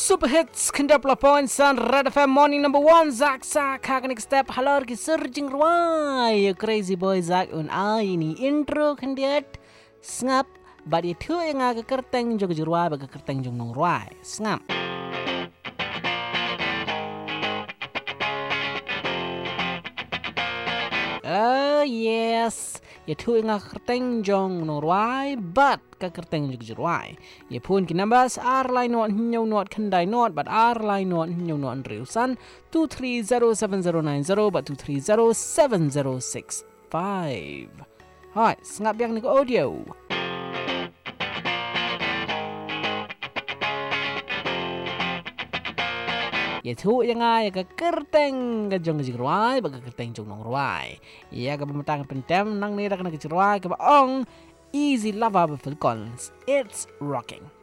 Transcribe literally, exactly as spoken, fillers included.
Super hits kenda pelapon san Red F M morning number one Zak Zak hakanik step halor ki surging ruai crazy boy Zak un ai ni intro kendiat snap badi thu yang aga kerteng jog ruai baga kerteng jong nong ruai snap. Oh yes, ya thu nga kerteng jong no ruai but ka kerteng jog ruai. Ya pun kinambas ar line not nyaw not kendai not but ar line not nyaw not reusan two three zero seven zero nine zero but two three zero seven zero six five. Hai, ngap yang ni ko audio. Ya thu yang ai ka kerteng ka jong ji ruai ba ka kerteng jong nong ruai. Ya ka pemetang pentem nang ni ra ka na ji ruai ka ba ong easy lava ba fil cons. It's rocking.